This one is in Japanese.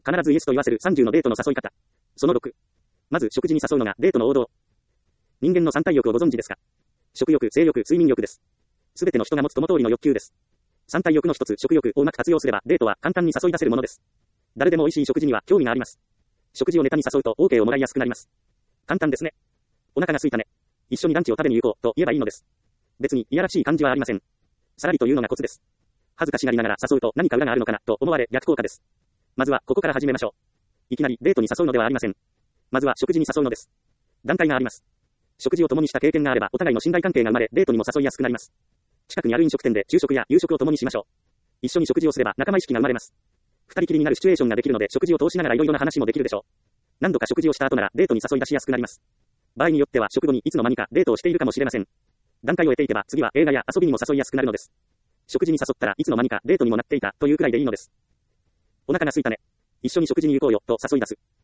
必ずイエスと言わせる30のデートの誘い方。その6。まず食事に誘うのがデートの王道。人間の三大欲をご存知ですか？食欲、性欲、睡眠欲です。すべての人が持つ友通りの欲求です。三大欲の一つ、食欲をうまく活用すれば、デートは簡単に誘い出せるものです。誰でも美味しい食事には興味があります。食事をネタに誘うと OK をもらいやすくなります。簡単ですね。お腹が空いたね。一緒にランチを食べに行こうと言えばいいのです。別にいやらしい感じはありません。さらりというのがコツです。恥ずかしがりながら誘うと何か裏があるのかなと思われ逆効果です。まずはここから始めましょう。いきなりデートに誘うのではありません。まずは食事に誘うのです。段階があります。食事を共にした経験があればお互いの信頼関係が生まれデートにも誘いやすくなります。近くにある飲食店で昼食や夕食を共にしましょう。一緒に食事をすれば仲間意識が生まれます。二人きりになるシチュエーションができるので食事を通しながらいろいろな話もできるでしょう。何度か食事をした後ならデートに誘い出しやすくなります。場合によっては食後にいつの間にかデートをしているかもしれません。段階を得ていけば次は映画や遊びにも誘いやすくなるのです。食事に誘ったらいつの間にかデートにもなっていたというくらいでいいのです。お腹が空いたね。一緒に食事に行こうよと誘い出す。